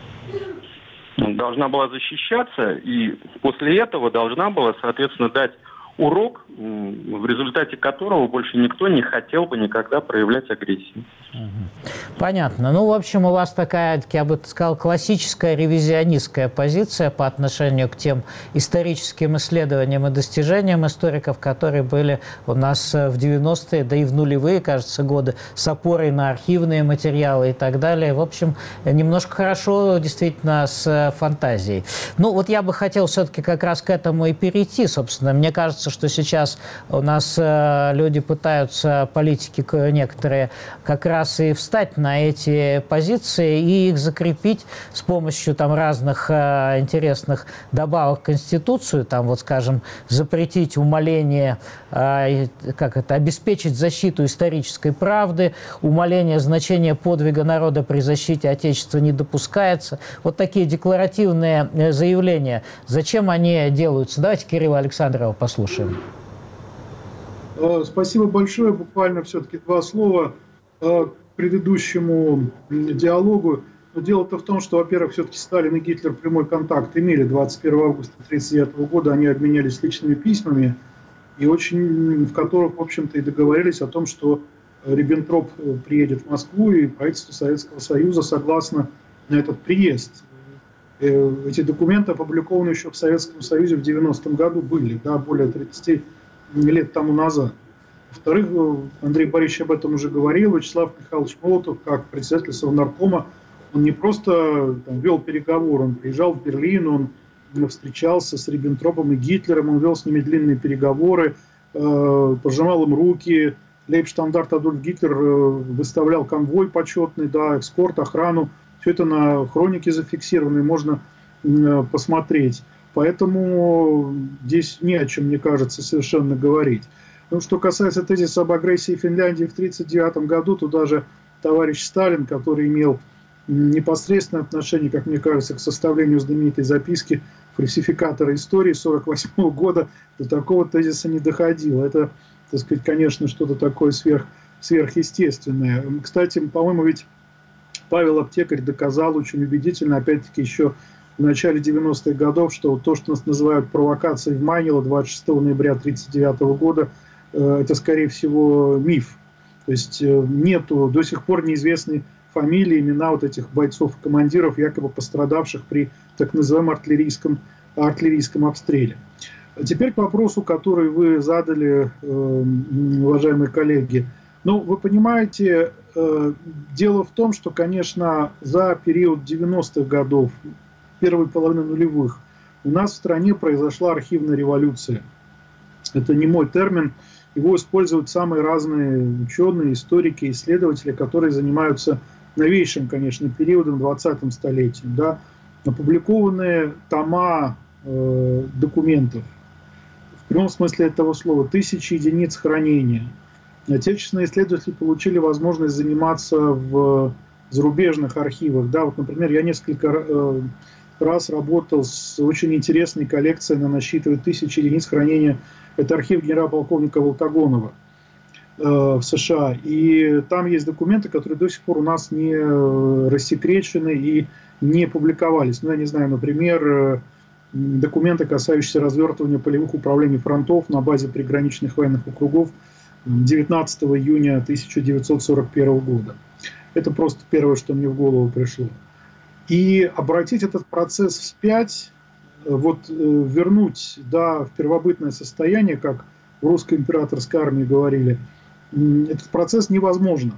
S6: Должна была защищаться, и после этого должна была, соответственно, дать урок, в результате которого больше никто не хотел бы никогда проявлять агрессию.
S1: Понятно. Ну, в общем, у вас такая, я бы сказал, классическая ревизионистская позиция по отношению к тем историческим исследованиям и достижениям историков, которые были у нас в 90-е, да и в нулевые, кажется, годы, с опорой на архивные материалы и так далее. В общем, немножко хорошо, действительно, с фантазией. Ну, вот я бы хотел все-таки как раз к этому и перейти, собственно. Мне кажется, что сейчас у нас люди пытаются, политики некоторые, как раз и встать на эти позиции и их закрепить с помощью там разных интересных добавок к Конституцию, там вот, скажем, запретить умаление, обеспечить защиту исторической правды, умаление значения подвига народа при защите Отечества не допускается. Вот такие декларативные заявления. Зачем они делаются? Давайте Кирилла Александрова послушаем.
S3: Спасибо большое. Буквально все-таки два слова к предыдущему диалогу. Но дело-то в том, что, во-первых, все-таки Сталин и Гитлер прямой контакт имели 21 августа 1939 года. Они обменялись личными письмами, и в которых, в общем-то, и договорились о том, что Риббентроп приедет в Москву, и правительство Советского Союза согласно на этот приезд. Эти документы опубликованы еще в Советском Союзе в 90-м году были, да, более 30 лет тому назад. Во-вторых, Андрей Борисович об этом уже говорил, Вячеслав Михайлович Молотов, как председатель Совнаркома, он не просто вел переговоры, он приезжал в Берлин, он встречался с Риббентропом и Гитлером, он вел с ними длинные переговоры, пожимал им руки. Лейбштандарт Адольф Гитлер выставлял конвой почетный, да, эскорт, охрану. Все это на хронике зафиксировано, и можно посмотреть. Поэтому здесь не о чем, мне кажется, совершенно говорить. Ну, что касается тезиса об агрессии Финляндии в 1939 году, то даже товарищ Сталин, который имел непосредственное отношение, как мне кажется, к составлению знаменитой записки фальсификатора истории 1948 года, до такого тезиса не доходило. Это, так сказать, конечно, что-то такое сверхъестественное. Кстати, по-моему, ведь Павел Аптекарь доказал очень убедительно, опять-таки, еще в начале 90-х годов, что то, что нас называют провокацией в Майнило 26 ноября 1939 года, это, скорее всего, миф. То есть нету, до сих пор неизвестны фамилии, имена вот этих бойцов и командиров, якобы пострадавших при так называемом артиллерийском обстреле. Теперь к вопросу, который вы задали, уважаемые коллеги. Ну, вы понимаете, дело в том, что, конечно, за период 90-х годов, первой половины нулевых, у нас в стране произошла архивная революция. Это не мой термин. Его используют самые разные ученые, историки, исследователи, которые занимаются новейшим, конечно, периодом 20-м столетием. Да. Опубликованные тома документов, в прямом смысле этого слова, тысячи единиц хранения. Отечественные исследователи получили возможность заниматься в зарубежных архивах. Да, вот, например, я несколько раз работал с очень интересной коллекцией, она насчитывает тысячи единиц хранения. Это архив генерал-полковника Волкогонова в США. И там есть документы, которые до сих пор у нас не рассекречены и не публиковались. Ну, я не знаю, например, документы, касающиеся развертывания полевых управлений фронтов на базе приграничных военных округов 19 июня 1941 года. Это просто первое, что мне в голову пришло. И обратить этот процесс вспять, вот вернуть, да, в первобытное состояние, как в русской императорской армии говорили, этот процесс невозможно.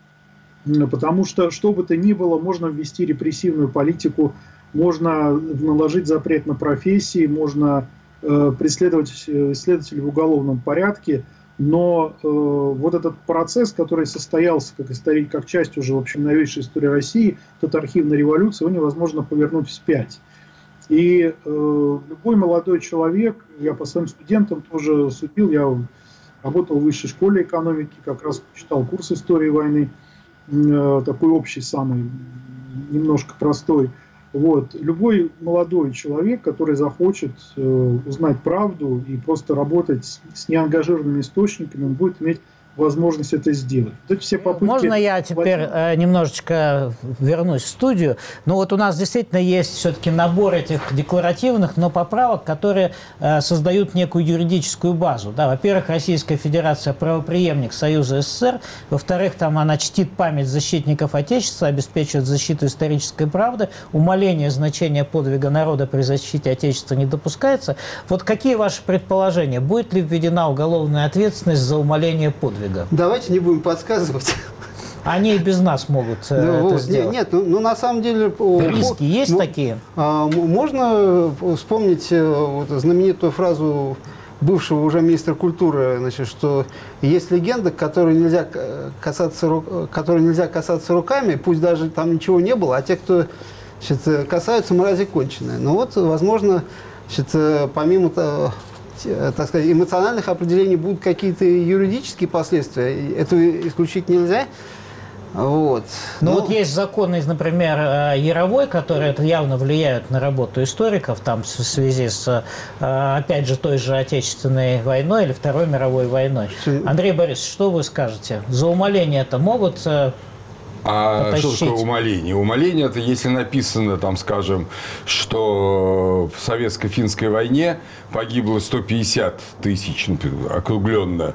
S3: Потому что, что бы то ни было, можно ввести репрессивную политику, можно наложить запрет на профессии, можно преследовать исследователей в уголовном порядке, но вот этот процесс, который состоялся как часть уже, в общем, новейшей истории России, вот эта архивная революция, его невозможно повернуть вспять. И любой молодой человек, я по своим студентам тоже судил, я работал в высшей школе экономики, как раз читал курс истории войны, такой общий, самый, немножко простой. Вот. Любой молодой человек, который захочет узнать правду и просто работать с неангажированными источниками, он будет иметь возможность это сделать. Это все попытки...
S1: Можно я теперь немножечко вернусь в студию? Ну вот у нас действительно есть все-таки набор этих декларативных, но поправок, которые создают некую юридическую базу. Да, во-первых, Российская Федерация правопреемник Союза СССР. Во-вторых, там она чтит память защитников Отечества, обеспечивает защиту исторической правды, умаление значения подвига народа при защите Отечества не допускается. Вот какие ваши предположения? Будет ли введена уголовная ответственность за умаление подвига?
S2: Давайте не будем подсказывать.
S1: Они и без нас могут это сделать.
S2: Нет, ну на самом деле...
S1: Риски есть такие?
S2: Можно вспомнить вот знаменитую фразу бывшего уже министра культуры, значит, что есть легенда, которой нельзя касаться руками, пусть даже там ничего не было, а те, кто, значит, касаются, мрази конченые. Но вот, возможно, значит, помимо того, так сказать, эмоциональных определений будут какие-то юридические последствия. Это исключить нельзя. Вот.
S1: Но вот есть законы, например, Яровой, которые явно влияют на работу историков там, в связи с, опять же, той же Отечественной войной или Второй мировой войной. Андрей Борисович, что вы скажете? За умаление это могут...
S4: А что такое умаление? Умаление – это если написано, там, скажем, что в советско-финской войне погибло 150 тысяч, округленно,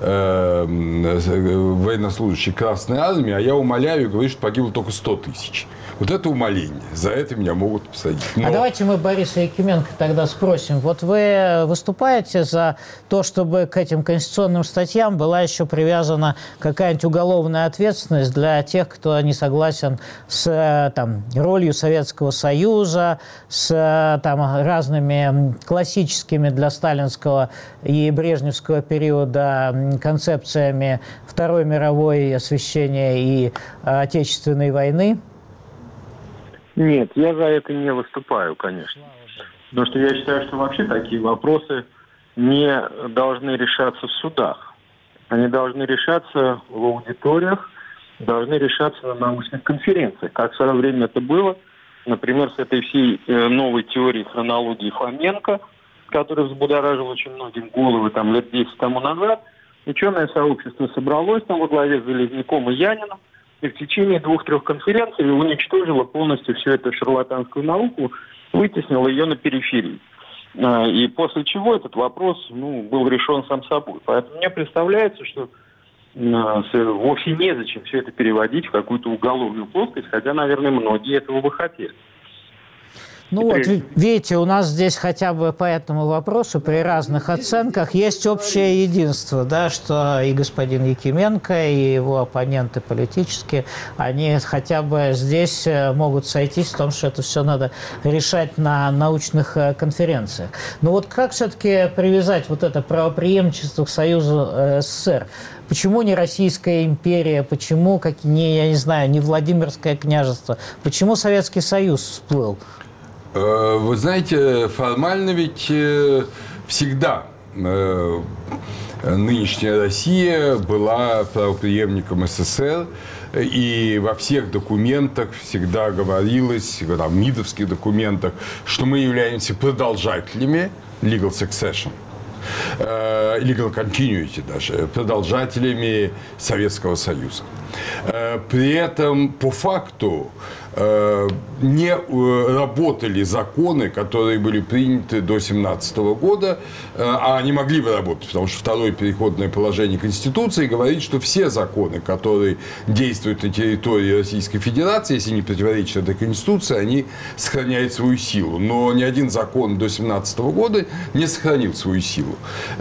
S4: военнослужащих Красной Армии, а я умоляю и говорю, что погибло только 100 тысяч. Вот это умаление. За это меня могут посадить.
S1: Но... А давайте мы Бориса Якименко тогда спросим. Вот вы выступаете за то, чтобы к этим конституционным статьям была еще привязана какая-нибудь уголовная ответственность для тех, кто не согласен с там, ролью Советского Союза, с там, разными классическими для сталинского и брежневского периода концепциями Второй мировой, освящения и Отечественной войны?
S6: Нет, я за это не выступаю, конечно. Потому что я считаю, что вообще такие вопросы не должны решаться в судах. Они должны решаться в аудиториях, должны решаться на научных конференциях, как в свое время это было, например, с этой всей новой теорией хронологии Фоменко, которая взбудоражила очень многим головы там, лет 10 тому назад. Ученое сообщество собралось там во главе с Залезняком и Яниным, и в течение 2-3 конференций уничтожило полностью всю эту шарлатанскую науку, вытеснило ее на периферию. И после чего этот вопрос был решен сам собой. Поэтому мне представляется, что вовсе незачем все это переводить в какую-то уголовную плоскость, хотя, наверное, многие этого бы хотели.
S1: Ну вот, видите, у нас здесь хотя бы по этому вопросу при разных оценках есть общее единство, да, что и господин Якименко, и его оппоненты политические, они хотя бы здесь могут сойтись в том, что это все надо решать на научных конференциях. Но вот как все-таки привязать вот это правопреемничество к Союзу СССР? Почему не Российская империя? Почему, не Владимирское княжество? Почему Советский Союз всплыл?
S4: Вы знаете, формально ведь всегда нынешняя Россия была правопреемником СССР, и во всех документах всегда говорилось, в МИДовских документах, что мы являемся продолжателями legal succession, legal continuity даже, продолжателями Советского Союза. При этом по факту не работали законы, которые были приняты до 1917 года, а они могли бы работать, потому что второе переходное положение Конституции говорит, что все законы, которые действуют на территории Российской Федерации, если не противоречат этой Конституции, они сохраняют свою силу. Но ни один закон до 1917 года не сохранил свою силу.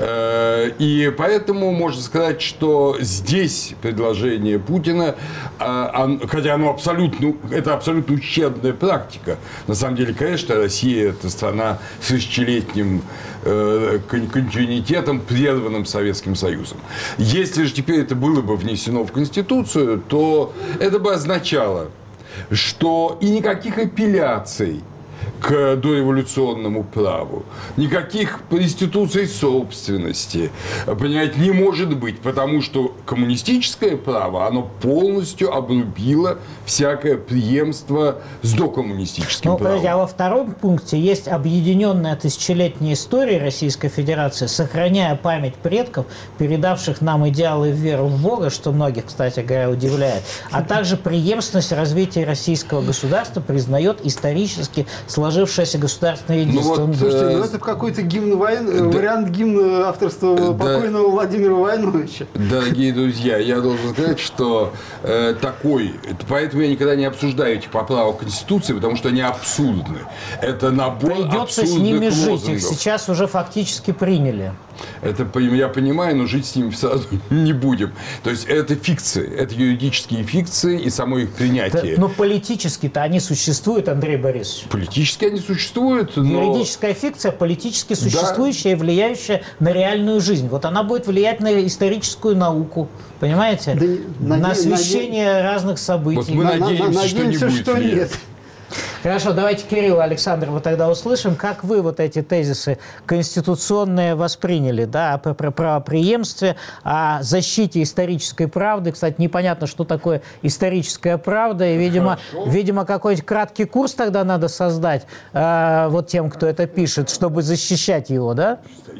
S4: И поэтому можно сказать, что здесь предложение Путина, хотя оно абсолютно ущербная практика. На самом деле, конечно, Россия – это страна с тысячелетним континуитетом, прерванным Советским Союзом. Если же теперь это было бы внесено в Конституцию, то это бы означало, что и никаких апелляций к дореволюционному праву, никаких институций собственности, понимаете, не может быть, потому что коммунистическое право, оно полностью обрубило всякое преемство с докоммунистическим правом.
S1: А во втором пункте есть объединенная тысячелетняя история Российской Федерации, сохраняя память предков, передавших нам идеалы и веру в Бога, что многих, кстати говоря, удивляет, а также преемственность развития российского государства признает исторически сложившееся государственное единство.
S2: Слушайте, это какой-то гимн вариант гимна авторства покойного Владимира Войновича.
S4: Дорогие друзья, я должен сказать, что поэтому я никогда не обсуждаю эти поправок Конституции, потому что они абсурдны. Это набор
S1: придется с ними жить, их сейчас уже фактически приняли.
S4: Это я понимаю, но жить с ними сразу не будем. То есть это фикции, это юридические фикции и само их принятие.
S1: Но политически-то они существуют, Андрей Борисович.
S4: Политически они существуют, но...
S1: Юридическая фикция, политически существующая, влияющая на реальную жизнь. Вот она будет влиять на историческую науку, понимаете? Да, на освещение разных событий. Вот
S4: мы надеемся, что не будет влиять.
S1: Хорошо, давайте Кирилла Александрова тогда услышим. Как вы вот эти тезисы конституционные восприняли, да, о правопреемстве, о защите исторической правды? Кстати, непонятно, что такое историческая правда, и, видимо какой-то краткий курс тогда надо создать вот тем, кто это пишет, чтобы защищать его, да?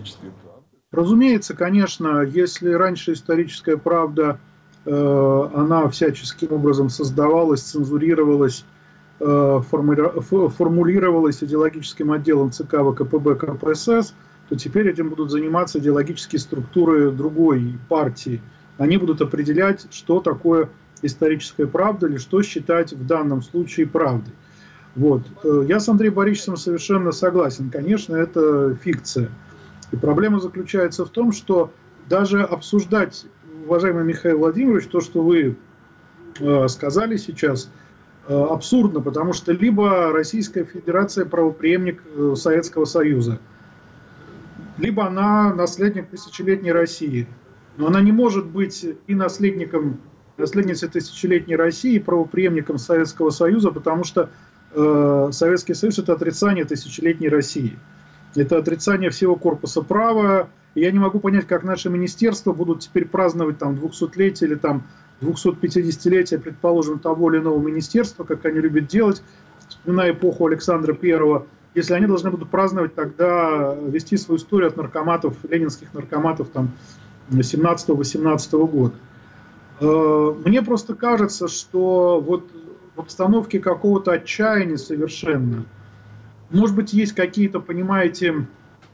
S3: Разумеется, конечно, если раньше историческая правда, она всяческим образом создавалась, цензурировалась, формулировалась идеологическим отделом ЦК ВКПБ КПСС, то теперь этим будут заниматься идеологические структуры другой партии. Они будут определять, что такое историческая правда или что считать в данном случае правдой. Вот. Я с Андреем Борисовичем совершенно согласен. Конечно, это фикция. И проблема заключается в том, что даже обсуждать, уважаемый Михаил Владимирович, то, что вы сказали сейчас, абсурдно, потому что либо Российская Федерация правопреемник Советского Союза, либо она наследник тысячелетней России. Но она не может быть и наследницей тысячелетней России, и правопреемником Советского Союза, потому что Советский Союз – это отрицание тысячелетней России. Это отрицание всего корпуса права. И я не могу понять, как наши министерства будут теперь праздновать там 200-летие или там 250-летие, предположим, того или иного министерства, как они любят делать, вспоминая эпоху Александра I, если они должны будут праздновать тогда, вести свою историю от наркоматов, ленинских наркоматов там 17-18 года. Мне просто кажется, что вот в обстановке какого-то отчаяния совершенно, может быть, есть какие-то, понимаете,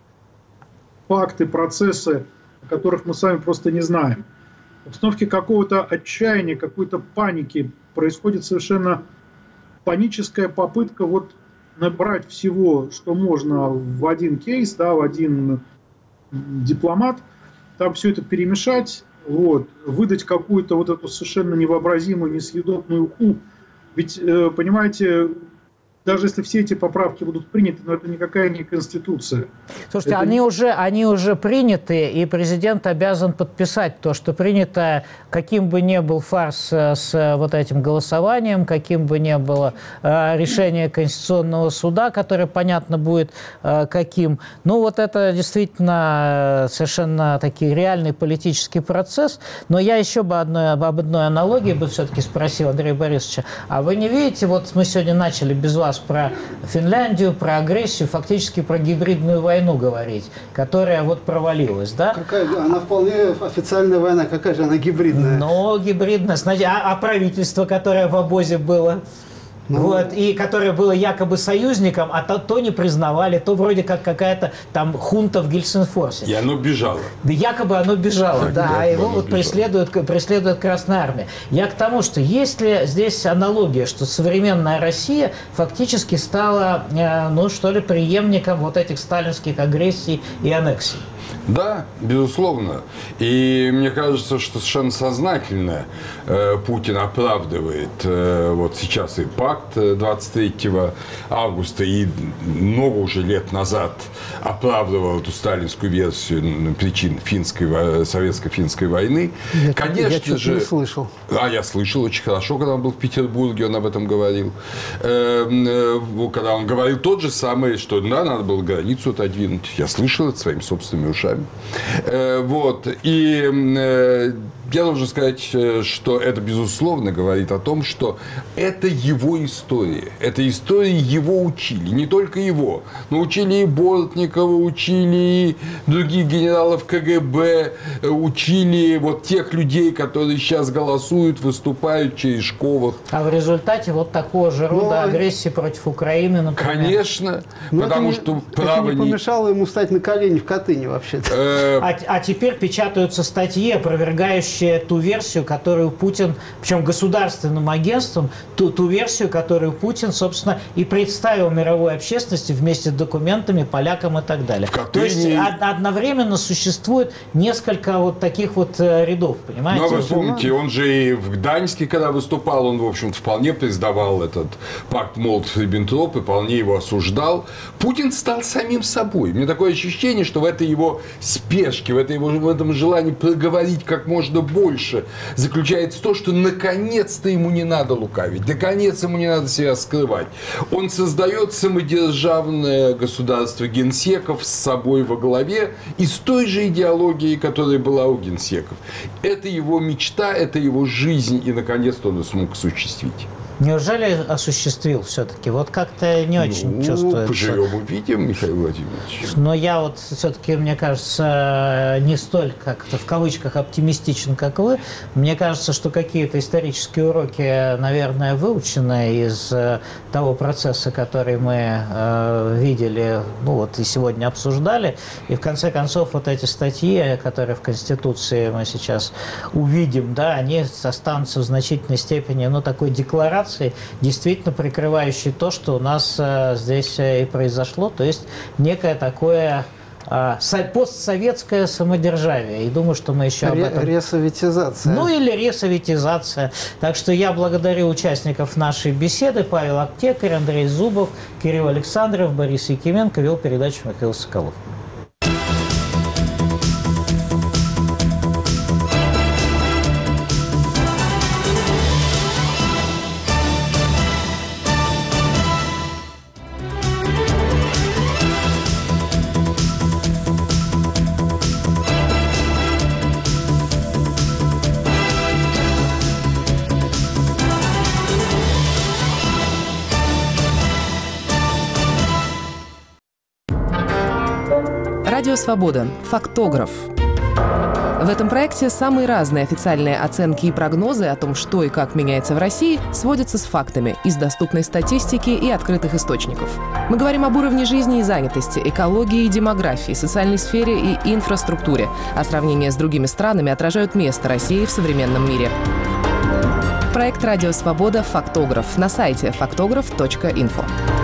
S3: факты, процессы, о которых мы с вами просто не знаем. В обстановке какого-то отчаяния, какой-то паники происходит совершенно паническая попытка вот набрать всего, что можно в один кейс, да, в один дипломат, там все это перемешать, вот, выдать какую-то вот эту совершенно невообразимую, несъедобную уху. Ведь, понимаете, даже если все эти поправки будут приняты, но это никакая не конституция.
S1: Слушайте, они уже приняты, и президент обязан подписать то, что принято, каким бы ни был фарс с вот этим голосованием, каким бы ни было решение Конституционного суда, которое, понятно, будет каким. Ну, вот это действительно совершенно такой реальный политический процесс. Но я еще бы об одной аналогии бы все-таки спросил Андрея Борисовича. А вы не видите, вот мы сегодня начали без вас про Финляндию, про агрессию, фактически про гибридную войну говорить, которая вот провалилась, да?
S2: Она вполне официальная война, какая же она гибридная?
S1: Но гибридная, а правительство, которое в обозе было... Вот, и которое было якобы союзником, а то не признавали, то вроде как какая-то там хунта в Гельсингфорсе.
S4: И оно бежало.
S1: Да, якобы оно бежало, да, а его вот
S4: бежало.
S1: преследует Красная Армия. Я к тому, что есть ли здесь аналогия, что современная Россия фактически стала, ну что ли, преемником вот этих сталинских агрессий и аннексий?
S4: Да, безусловно. И мне кажется, что совершенно сознательно Путин оправдывает вот сейчас и пакт 23 августа, и много уже лет назад оправдывал эту сталинскую версию причин советско-финской войны. Конечно же...
S2: не слышал.
S4: Я слышал очень хорошо, когда он был в Петербурге, он об этом говорил. Когда он говорил тот же самый, что да, надо было границу отодвинуть. Я слышал это своими собственными ушами. Вот. И я должен сказать, что это, безусловно, говорит о том, что это его история. Это история его учили. Не только его, но учили и Бортникова, учили и других генералов КГБ, учили вот тех людей, которые сейчас голосуют, выступают через школах.
S1: А в результате вот такого же рода агрессии против Украины, например.
S4: Конечно, потому что право
S2: не помешало ему стать на колени в Катыни, вообще-то.
S1: А теперь печатаются статьи, опровергающие ту версию, которую Путин, причем государственным агентством, ту версию, которую Путин, собственно, и представил мировой общественности вместе с документами, полякам и так далее. То есть одновременно существует несколько вот таких вот рядов, понимаете?
S4: Ну, вы помните, он же и в Гданьске, когда выступал, он, в общем-то, вполне признавал этот пакт Молотов-Риббентроп и вполне его осуждал. Путин стал самим собой. Мне такое ощущение, что в этой его спешке, в этом желании проговорить как можно больше заключается то, что наконец-то ему не надо лукавить, наконец ему не надо себя скрывать. Он создает самодержавное государство генсеков с собой во главе и с той же идеологией, которая была у генсеков. Это его мечта, это его жизнь, и наконец-то он смог осуществить.
S1: Неужели осуществил все-таки? Вот как-то не очень чувствуется.
S4: Поживем, увидим, Михаил Владимирович.
S1: Но я вот все-таки, мне кажется, не столь как-то в кавычках оптимистичен, как вы. Мне кажется, что какие-то исторические уроки, наверное, выучены из того процесса, который мы видели, ну вот и сегодня обсуждали. И в конце концов вот эти статьи, которые в Конституции мы сейчас увидим, да, они останутся в значительной степени, ну, такой декларацией, действительно прикрывающей то, что у нас здесь и произошло, то есть некое такое постсоветское самодержавие. И думаю, что мы еще об этом...
S2: Ресоветизация.
S1: Ну, или ресоветизация. Так что я благодарю участников нашей беседы. Павел Аптекарь, Андрей Зубов, Кирилл Александров, Борис Якименко. Вел передачу Михаил Соколов.
S7: Радио «Свобода». Фактограф. В этом проекте самые разные официальные оценки и прогнозы о том, что и как меняется в России, сводятся с фактами из доступной статистики и открытых источников. Мы говорим об уровне жизни и занятости, экологии и демографии, социальной сфере и инфраструктуре, а сравнения с другими странами отражают место России в современном мире. Проект «Радио Свобода. Фактограф» на сайте faktograph.info.